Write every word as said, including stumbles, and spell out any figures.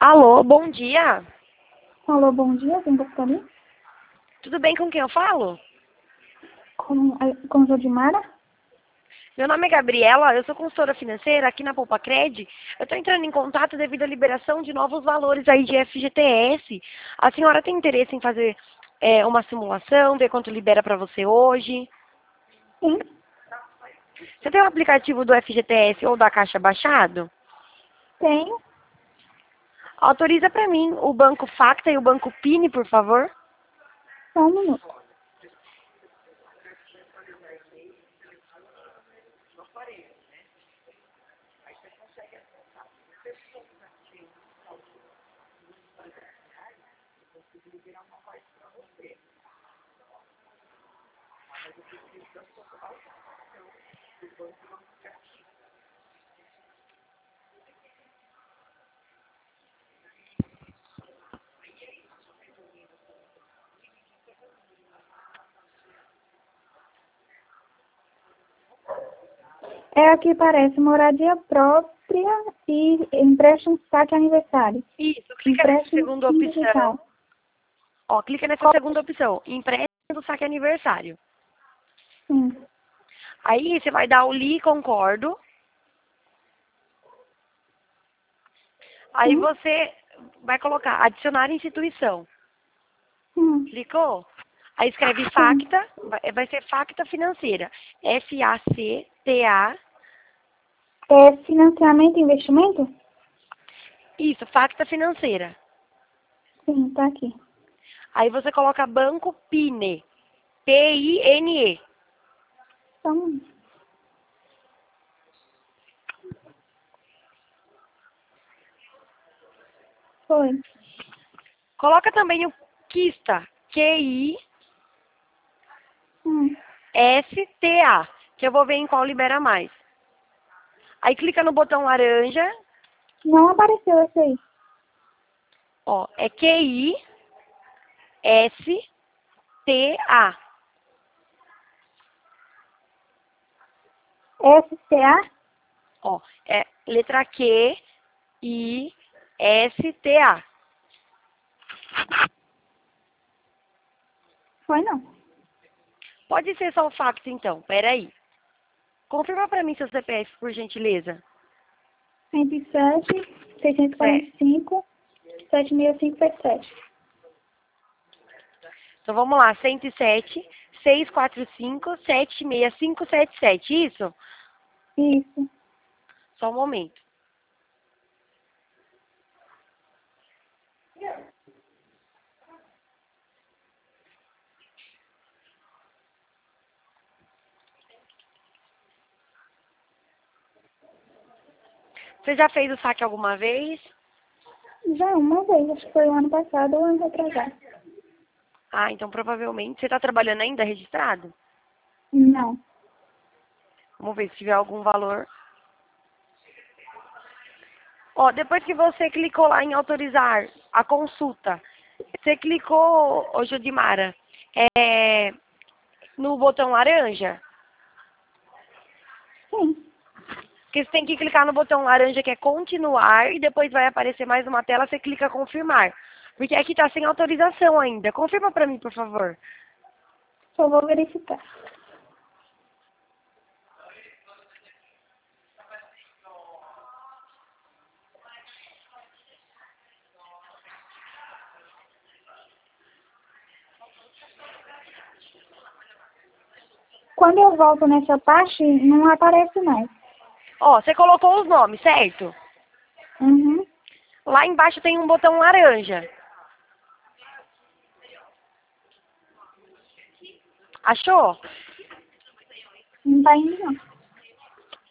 Alô, bom dia. Alô, bom dia, quem gostaria? Tudo bem com quem eu falo? Com, a- com Jodimara? Meu nome é Gabriela, eu sou consultora financeira aqui na Poupa Cred. Eu estou entrando em contato devido à liberação de novos valores aí de F G T S. A senhora tem interesse em fazer é, uma simulação, ver quanto libera para você hoje? Sim, Você tem o aplicativo do F G T S ou da Caixa baixado? tenho. Autoriza para mim o Banco Facta e o Banco Pini, por favor. Só um minuto. É aqui parece moradia própria e empréstimo saque aniversário. Isso, clica nessa Empréstimo segunda digital. opção. Ó, clica nessa segunda opção, empréstimo do saque aniversário. Sim. Aí você vai dar o li concordo. Aí Sim. você vai colocar adicionar instituição. Sim. Clicou? Aí escreve Sim. Facta, vai vai ser Facta Financeira. F A C T A. É financiamento e investimento? Isso, Facta Financeira. Sim, tá aqui. Aí você coloca Banco Pine. P I N E. Só um minuto. Foi. Coloca também o Kista. Q I Hum. S T A. Que eu vou ver em qual libera mais. Aí clica no botão laranja. Não apareceu esse aí. Ó, é Q I S T A. S T A? Ó, é letra Q I S T A. Foi não. Pode ser só o Facta, então. Peraí. Confirma pra mim seu C P F, por gentileza. cento e sete, seiscentos e quarenta É. e cinco, sete mil quinhentos e sete. Então vamos lá. cento e sete, seiscentos e quarenta e cinco, sete seis cinco sete sete. Isso? Isso. Só um momento. Você já fez o saque alguma vez? Já uma vez, acho que foi o ano passado ou ano retrasado. Ah, então provavelmente. Você está trabalhando ainda registrado? Não. Vamos ver se tiver algum valor. Ó, depois que você clicou lá em autorizar a consulta, você clicou, ô Judimara, é, no botão laranja? Sim. Porque você tem que clicar no botão laranja que é continuar e depois vai aparecer mais uma tela, você clica confirmar. Porque aqui tá sem autorização ainda. Confirma pra mim, por favor. Só vou verificar. Quando eu volto nessa parte, não aparece mais. Ó, você colocou os nomes, certo? Uhum. Lá embaixo tem um botão laranja. Achou? Não tá indo, não.